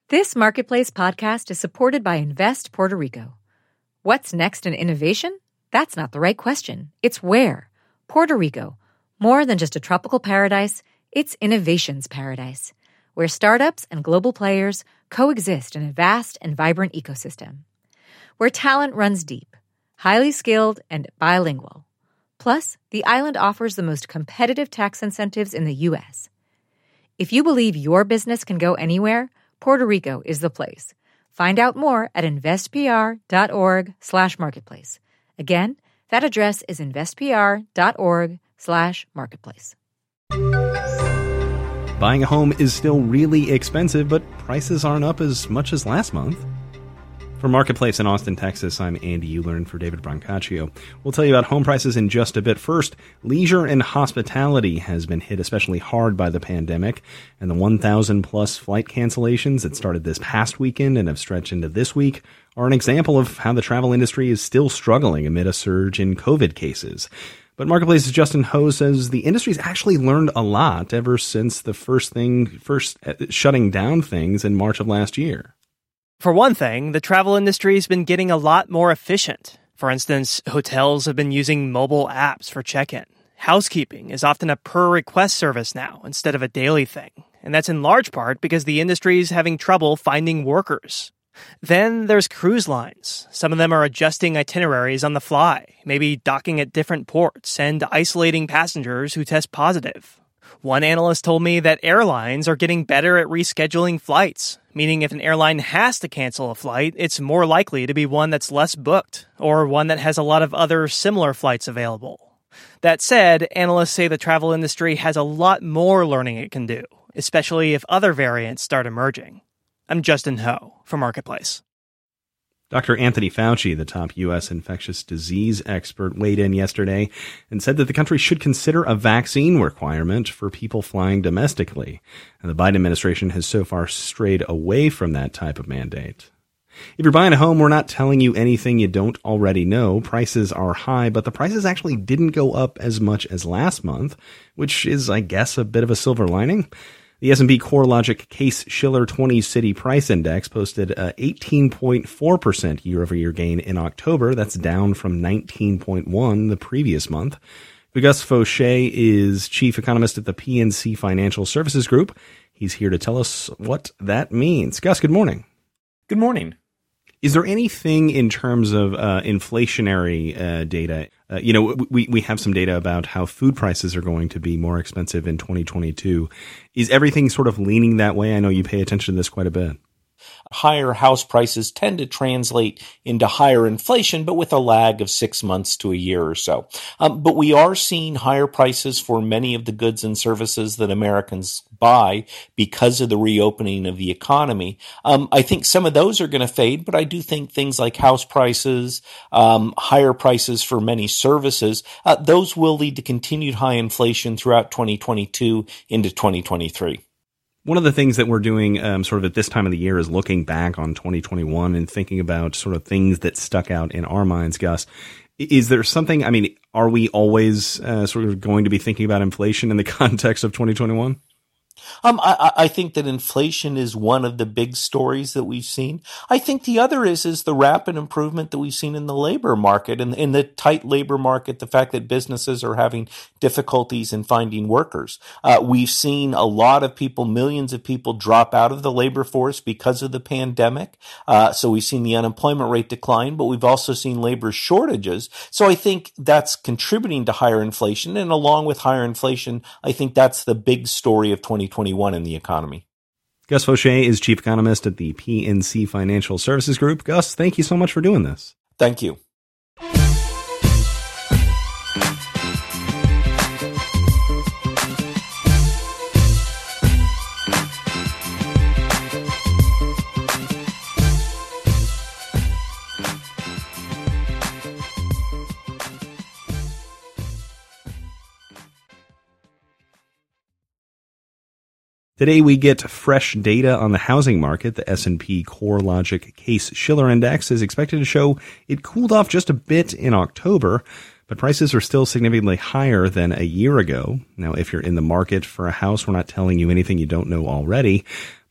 This Marketplace podcast is supported by Invest Puerto Rico. What's next in innovation? That's not the right question. It's where. Puerto Rico. More than just a tropical paradise, it's innovation's paradise, where startups and global players coexist in a vast and vibrant ecosystem. Where talent runs deep, highly skilled, and bilingual. Plus, the island offers the most competitive tax incentives in the U.S. If you believe your business can go anywhere, Puerto Rico is the place. Find out more at investpr.org/marketplace. Again, that address is investpr.org/marketplace. Buying a home is still really expensive, but prices aren't up as much as last month. From Marketplace in Austin, Texas, I'm Andy Ullern for David Brancaccio. We'll tell you about home prices in just a bit. First, leisure and hospitality has been hit especially hard by the pandemic, and the 1,000-plus flight cancellations that started this past weekend and have stretched into this week are an example of how the travel industry is still struggling amid a surge in COVID cases. But Marketplace's Justin Ho says the industry's actually learned a lot ever since the first shutting down things in March of last year. For one thing, the travel industry's been getting a lot more efficient. For instance, hotels have been using mobile apps for check-in. Housekeeping is often a per-request service now instead of a daily thing. And that's in large part because the industry is having trouble finding workers. Then there's cruise lines. Some of them are adjusting itineraries on the fly, maybe docking at different ports and isolating passengers who test positive. One analyst told me that airlines are getting better at rescheduling flights, meaning if an airline has to cancel a flight, it's more likely to be one that's less booked, or one that has a lot of other similar flights available. That said, analysts say the travel industry has a lot more learning it can do, especially if other variants start emerging. I'm Justin Ho for Marketplace. Dr. Anthony Fauci, the top U.S. infectious disease expert, weighed in yesterday and said that the country should consider a vaccine requirement for people flying domestically. And the Biden administration has so far strayed away from that type of mandate. If you're buying a home, we're not telling you anything you don't already know. Prices are high, but the prices actually didn't go up as much as last month, which is, I guess, a bit of a silver lining. The S&P CoreLogic Case-Shiller 20 City Price Index posted a 18.4% year-over-year gain in October. That's down from 19.1% the previous month. Gus Fauché is chief economist at the PNC Financial Services Group. He's here to tell us what that means. Gus, good morning. Good morning. Is there anything in terms of inflationary data? We have some data about how food prices are going to be more expensive in 2022. Is everything sort of leaning that way? I know you pay attention to this quite a bit. Higher house prices tend to translate into higher inflation, but with a lag of 6 months to a year or so. But we are seeing higher prices for many of the goods and services that Americans buy because of the reopening of the economy. I think some of those are going to fade, but I do think things like house prices, higher prices for many services, those will lead to continued high inflation throughout 2022 into 2023. One of the things that we're doing sort of at this time of the year is looking back on 2021 and thinking about sort of things that stuck out in our minds, Gus. Is there something, are we always sort of going to be thinking about inflation in the context of 2021? I think that inflation is one of the big stories that we've seen. I think the other is the rapid improvement that we've seen in the labor market and in the tight labor market, the fact that businesses are having difficulties in finding workers. We've seen a lot of people, millions of people drop out of the labor force because of the pandemic. So we've seen the unemployment rate decline, but we've also seen labor shortages. So I think that's contributing to higher inflation. And along with higher inflation, I think that's the big story of 2021 in the economy. Gus Fauché is chief economist at the PNC Financial Services Group. Gus, thank you so much for doing this. Thank you. Today we get fresh data on the housing market. The S&P CoreLogic Case-Shiller Index is expected to show it cooled off just a bit in October, but prices are still significantly higher than a year ago. Now, if you're in the market for a house, we're not telling you anything you don't know already,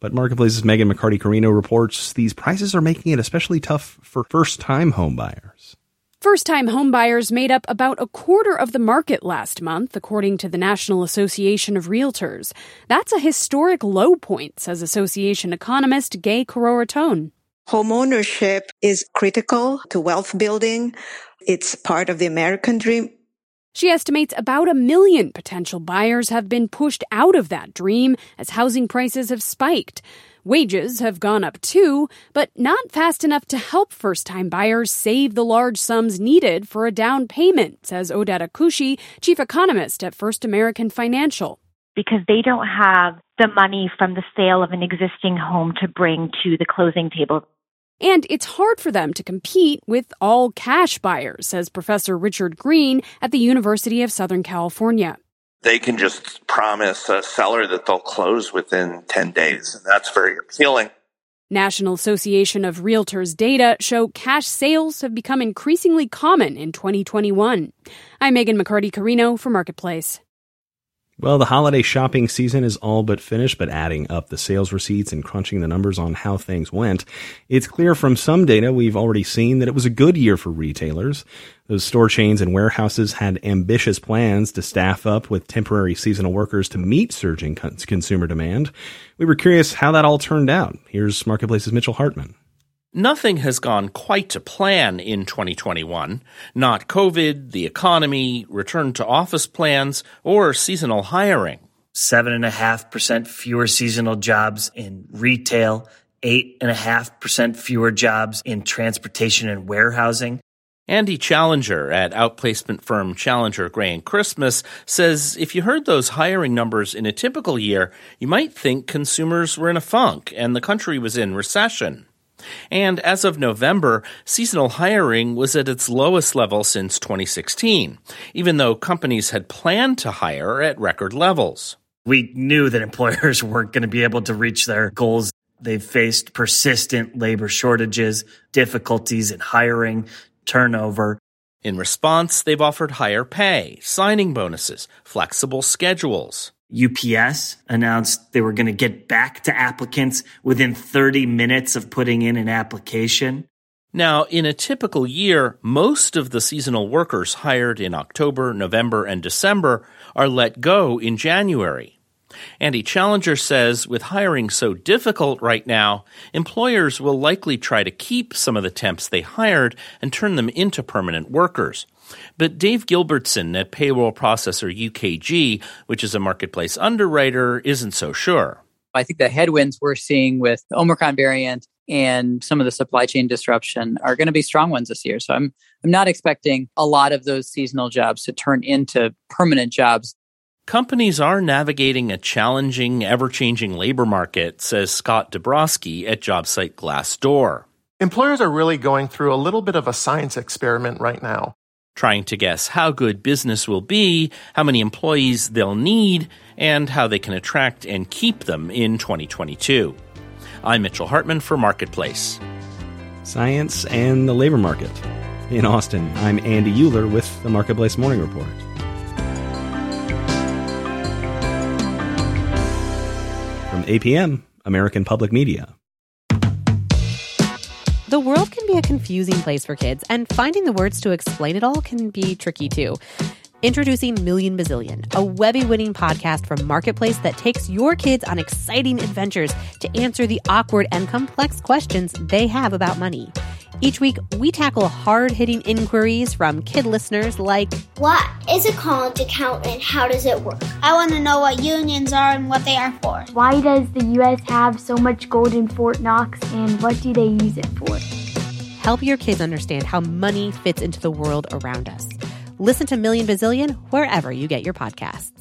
But Marketplace's Megan McCarty-Carino reports these prices are making it especially tough for first-time home buyers. First-time homebuyers made up about a quarter of the market last month, according to the National Association of Realtors. That's a historic low point, says association economist Gay Kororatone. Homeownership is critical to wealth building. It's part of the American dream. She estimates about 1 million potential buyers have been pushed out of that dream as housing prices have spiked. Wages have gone up too, but not fast enough to help first-time buyers save the large sums needed for a down payment, says Odette Akushi, chief economist at First American Financial. Because they don't have the money from the sale of an existing home to bring to the closing table. And it's hard for them to compete with all cash buyers, says Professor Richard Green at the University of Southern California. They can just promise a seller that they'll close within 10 days, and that's very appealing. National Association of Realtors data show cash sales have become increasingly common in 2021. I'm Megan McCarty-Carino for Marketplace. Well, the holiday shopping season is all but finished, but adding up the sales receipts and crunching the numbers on how things went, it's clear from some data we've already seen that it was a good year for retailers. Those store chains and warehouses had ambitious plans to staff up with temporary seasonal workers to meet surging consumer demand. We were curious how that all turned out. Here's Marketplace's Mitchell Hartman. Nothing has gone quite to plan in 2021. Not COVID, the economy, return to office plans, or seasonal hiring. 7.5% fewer seasonal jobs in retail, 8.5% fewer jobs in transportation and warehousing. Andy Challenger at outplacement firm Challenger Gray & Christmas says if you heard those hiring numbers in a typical year, you might think consumers were in a funk and the country was in recession. And as of November, seasonal hiring was at its lowest level since 2016, even though companies had planned to hire at record levels. We knew that employers weren't going to be able to reach their goals. They've faced persistent labor shortages, difficulties in hiring, turnover. In response, they've offered higher pay, signing bonuses, flexible schedules. UPS announced they were going to get back to applicants within 30 minutes of putting in an application. Now, in a typical year, most of the seasonal workers hired in October, November, and December are let go in January. Andy Challenger says with hiring so difficult right now, employers will likely try to keep some of the temps they hired and turn them into permanent workers. But Dave Gilbertson at payroll processor UKG, which is a Marketplace underwriter, isn't so sure. I think the headwinds we're seeing with the Omicron variant and some of the supply chain disruption are going to be strong ones this year. So I'm not expecting a lot of those seasonal jobs to turn into permanent jobs. Companies are navigating a challenging, ever-changing labor market, says Scott Dabrowski at job site Glassdoor. Employers are really going through a little bit of a science experiment right now, trying to guess how good business will be, how many employees they'll need, and how they can attract and keep them in 2022. I'm Mitchell Hartman for Marketplace. Science and the labor market. In Austin, I'm Andy Euler with the Marketplace Morning Report. From APM, American Public Media. The world can be a confusing place for kids, and finding the words to explain it all can be tricky too. Introducing Million Bazillion, a Webby-winning podcast from Marketplace that takes your kids on exciting adventures to answer the awkward and complex questions they have about money. Each week, we tackle hard-hitting inquiries from kid listeners like, what is a college account and how does it work? I want to know what unions are and what they are for. Why does the U.S. have so much gold in Fort Knox and what do they use it for? Help your kids understand how money fits into the world around us. Listen to Million Bazillion wherever you get your podcasts.